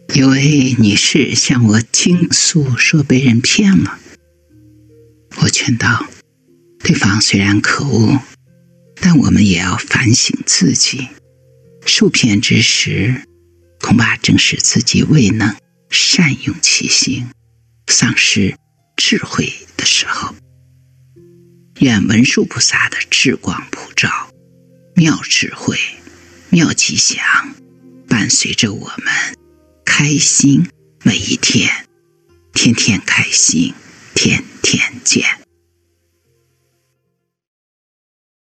有位女士向我倾诉说被人骗了，我劝道，对方虽然可恶，但我们也要反省自己。受骗之时，恐怕正是自己未能善用其心，丧失智慧的时候。愿文殊菩萨的智光普照，妙智慧、妙吉祥伴随着我们开心每一天，天天开心，天天见。